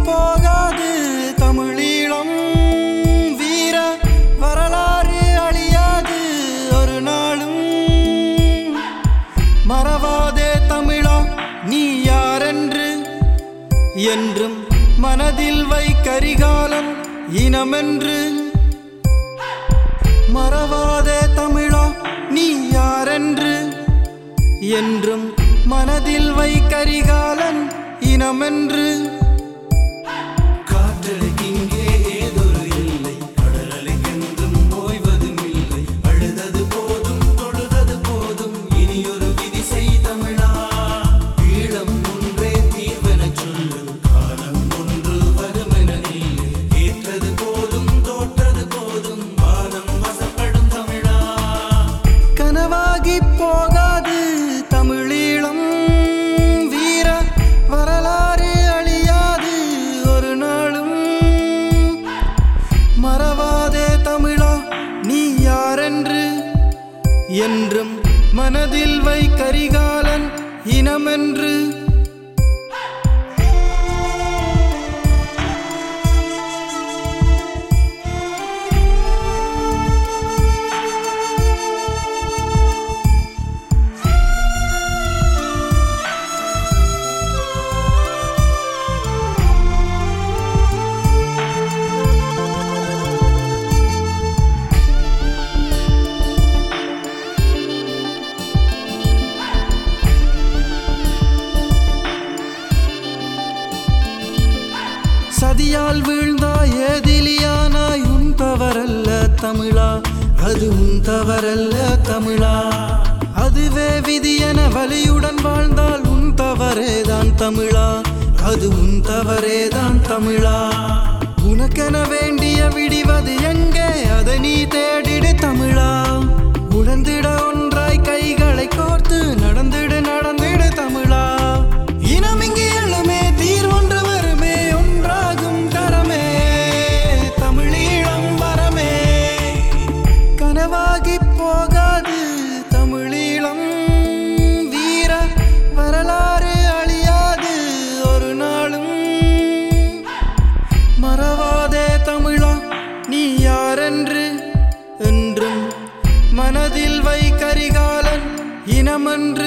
போகாது தமிழீழம் வீர வரலாறு அழியாது ஒரு நாளும் மறவாதே தமிழா நீ யாரென்று என்றும் மனதில் வை கரிகாலன் இனமென்று மறவாதே தமிழா நீ யாரென்று என்றும் மனதில் வை கரிகாலன் இனமென்று காற்றலைக்கு இங்கே ஏதொரு இல்லை கடலலைக்கென்றும் ஓய்வதும் இல்லை அழுதது போதும் தொழுதது போதும் இனியொரு விதி செய் தமிழா ஈழம் ஒன்றே தீர்வென சொல்லு காலம் ஒன்று வருமென நில்லு ஏற்றது போதும் தோற்றது போதும் வானம் வசப்படும் தமிழா கனவாகி போகாது தமிழீழம் வீர வரலாறு அழியாது ஒரு நாளும் மறவாதே தமிழா நீ யாரென்று என்றும் மனதில் வை கரிகாலன் இனமென்று சதியால் வீழ்ந்தாய் ஏதிலியானாய் உன் தவறல்ல தமிழா அது உன் தவறல்ல தமிழா அதுவே விதி என வலியுடன் வாழ்ந்தால் உன் தவறேதான் தமிழா அது உன் தவறேதான் தமிழா உனக்கென வேண்டிய விடிவது எங்கே அதை நீ தேடிடு தமிழா உணர்ந்திட ஒன்றாய் கைகளை கோர்த்து நடந்திடு நடந்திடு தமிழா இனம் இங்கு எழுமே தீர்வொன்று வருமே ஒன்றாகும் தரமே தமிழீழம் வரமே கனவாகி போகாது தமிழீழம் வீர வரலாறு அழியாது ஒரு நாளும் மறவாதே தமிழா நீ யாரென்று என்றும் மனதில் வை கரிகாலன் இனமென்று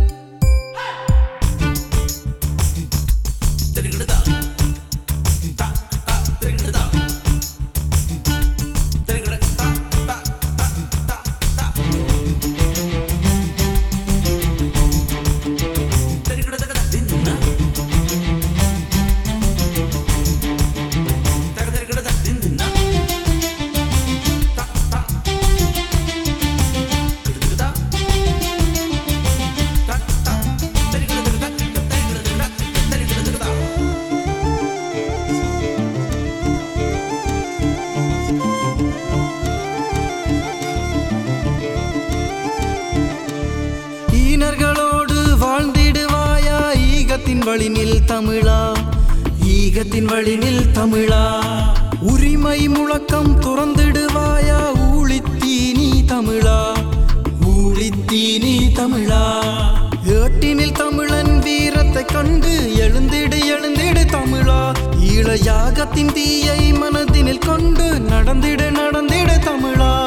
ஈனர்களோடு வாழ்ந்திடுவாயா ஈகத்தின் வழினில் தமிழா ஈகத்தின் வழினில் தமிழா உரிமை முழக்கம் துறந்திடுவாயா ஊழித்தீனி தமிழா ஊழித்தீனி தமிழா ஏட்டினில் தமிழன் வீரத்தை கண்டு எழுந்திடு எழுந்திடு தமிழா ஈழ யாகத்தின் தீயை மனதினில் கொண்டு நடந்திடு நடந்திடு தமிழா